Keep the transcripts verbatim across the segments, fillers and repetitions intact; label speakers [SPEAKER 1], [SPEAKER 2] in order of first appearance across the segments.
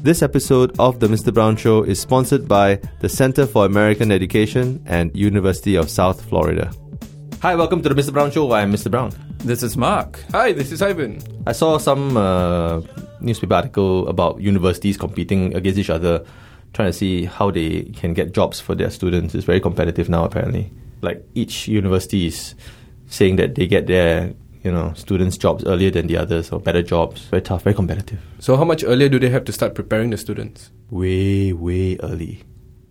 [SPEAKER 1] This episode of The Mister Brown Show is sponsored by the Center for American Education and University of South Florida. Hi, welcome to The Mister Brown Show. I'm Mister Brown.
[SPEAKER 2] This is Mark.
[SPEAKER 3] Hi, this is Ivan.
[SPEAKER 1] I saw some uh, newspaper article about universities competing against each other, trying to see how they can get jobs for their students. It's very competitive now, apparently. Like, each university is saying that they get their you know, students' jobs earlier than the others, or better jobs. Very tough, very competitive.
[SPEAKER 3] So how much earlier do they have to start preparing the students?
[SPEAKER 1] Way, way early.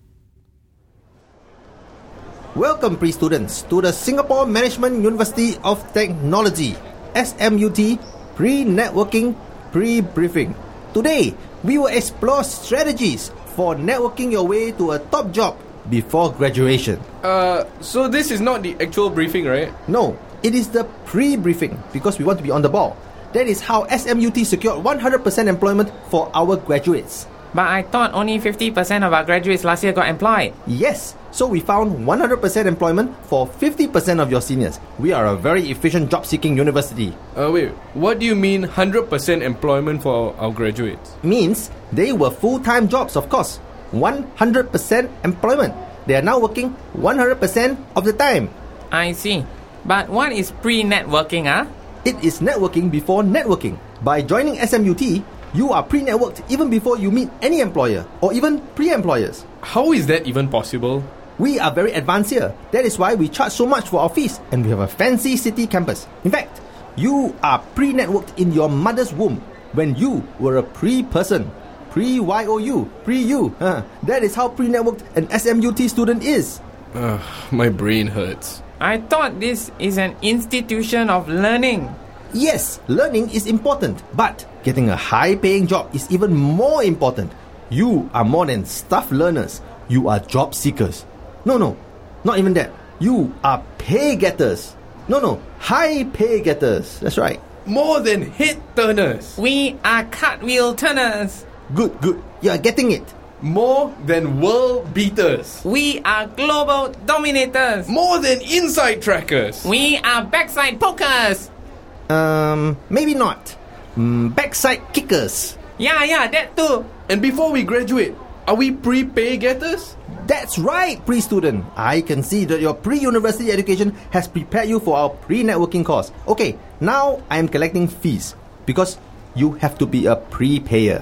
[SPEAKER 4] Welcome, pre-students, to the Singapore Management University of Technology, S M U T Pre-Networking Pre-Briefing. Today, we will explore strategies for networking your way to a top job before graduation.
[SPEAKER 3] Uh, so this is not the actual briefing, right?
[SPEAKER 4] No, it is the pre-briefing because we want to be on the ball. That is how S M U T secured one hundred percent employment for our graduates.
[SPEAKER 5] But I thought only fifty percent of our graduates last year got employed.
[SPEAKER 4] Yes, so we found one hundred percent employment for fifty percent of your seniors. We are a very efficient job-seeking university.
[SPEAKER 3] Uh, wait, what do you mean one hundred percent employment for our graduates?
[SPEAKER 4] Means they were full-time jobs, of course. one hundred percent employment. They are now working one hundred percent of the time.
[SPEAKER 5] I see. But what is pre-networking, ah? Huh?
[SPEAKER 4] It is networking before networking. By joining S M U T, you are pre-networked even before you meet any employer or even pre-employers.
[SPEAKER 3] How is that even possible?
[SPEAKER 4] We are very advanced here. That is why we charge so much for our fees and we have a fancy city campus. In fact, you are pre-networked in your mother's womb when you were a pre-person. Pre-Y O U, pre-you. Huh. That is how pre-networked an S M U T student is.
[SPEAKER 3] Uh, my brain hurts.
[SPEAKER 5] I thought this is an institution of learning.
[SPEAKER 4] Yes, learning is important, but getting a high-paying job is even more important. You are more than staff learners. You are job seekers. No, no, not even that. You are pay getters. No, no, high pay getters. That's right.
[SPEAKER 3] More than hit turners.
[SPEAKER 5] We are cartwheel turners.
[SPEAKER 4] Good, good. You are getting it.
[SPEAKER 3] More than world beaters.
[SPEAKER 5] We are global dominators.
[SPEAKER 3] More than inside trackers.
[SPEAKER 5] We are backside pokers.
[SPEAKER 4] Um, maybe not. Mm, backside kickers.
[SPEAKER 5] Yeah, yeah, that too.
[SPEAKER 3] And before we graduate, are we pre-pay getters?
[SPEAKER 4] That's right, pre-student. I can see that your pre-university education has prepared you for our pre-networking course. Okay, now I am collecting fees because you have to be a pre-payer.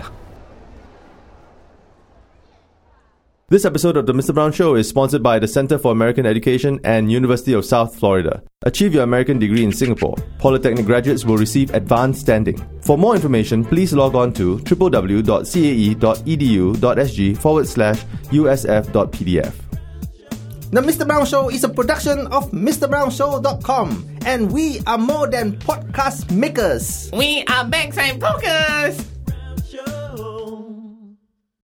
[SPEAKER 1] This episode of The Mister Brown Show is sponsored by the Center for American Education and University of South Florida. Achieve your American degree in Singapore. Polytechnic graduates will receive advanced standing. For more information, please log on to www.cae.edu.sg forward slash usf.pdf.
[SPEAKER 4] The Mister Brown Show is a production of Mr Brown Show dot com, and we are more than podcast makers.
[SPEAKER 5] We are backside pokers.